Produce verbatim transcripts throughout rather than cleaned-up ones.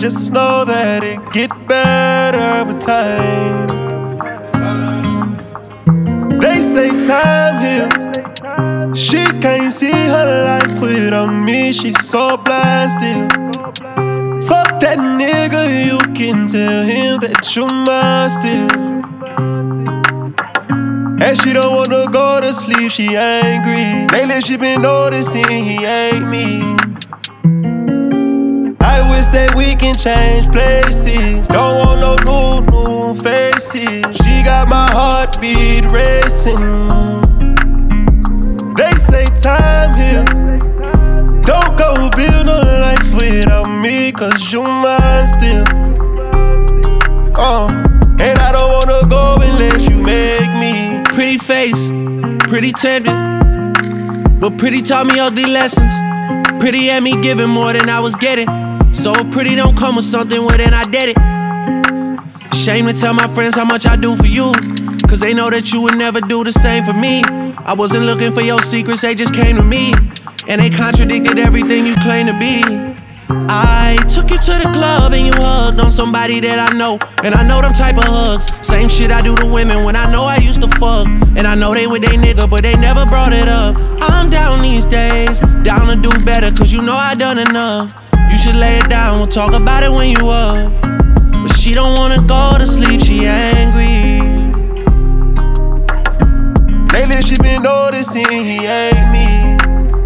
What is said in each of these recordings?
just know that it get better with time. They say time heals. She can't see her life without me, she's so blind still. Fuck that nigga, you can tell him that you're mine still. And she don't wanna go to sleep, she angry. Lately she been noticing he ain't me. I wish that we can change places. Don't want no new, new faces. She got my heartbeat racing. They say time heals. Don't go build no life without me, cause you mine still. Uh, and I don't wanna go unless you make me. Pretty face, pretty tempting, but pretty taught me ugly lessons. Pretty had me giving more than I was getting. So if pretty don't come with something, well then I did it. Shame to tell my friends how much I do for you, cause they know that you would never do the same for me. I wasn't looking for your secrets, they just came to me. And they contradicted everything you claim to be. I took you to the club and you hugged on somebody that I know. And I know them type of hugs, same shit I do to women when I know I used to fuck. And I know they with they nigga, but they never brought it up. I'm down these days, down to do better, cause you know I done enough. You should lay it down, we'll talk about it when you up. But she don't wanna go to sleep, she angry. Lately she been noticing he ain't me.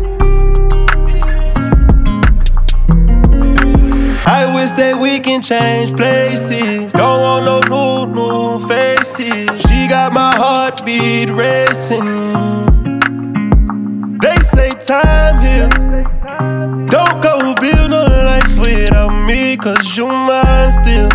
I wish that we can change places. Don't want no new, new faces. She got my heartbeat racing. They say time heals. Don't go build no life without me, cause you mine still.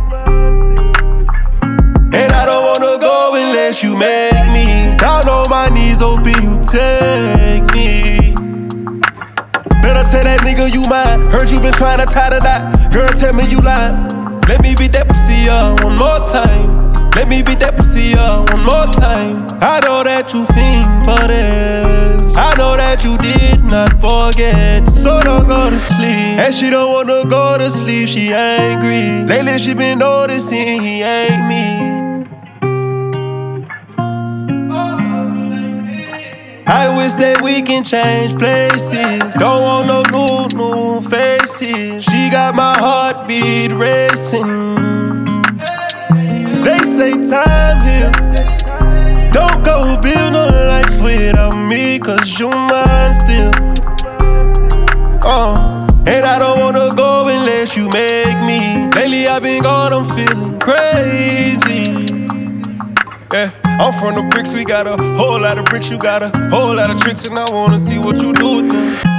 And I don't wanna go unless you make me. Down on my knees, hoping you take me. Better tell that nigga you mine. Heard you been trying to tie the knot. Girl, tell me you lying. Let me beat that pussy up one more time. Let me beat that pussy up one more time. I know that you fiend for this. I know that you did not forget. So don't go to sleep. And she don't wanna go to sleep, she angry. Lately she been noticing he ain't me. I wish that we can change places. Don't want no new, new faces. She got my heartbeat racing. They say time heals. Don't go build no life without me, cause you mine still. Uh, and I don't wanna go unless you make me. Lately I've been gone, I'm feeling crazy. Yeah, I'm from the bricks, we got a whole lot of bricks, you got a whole lot of tricks, and I wanna see what you do with them.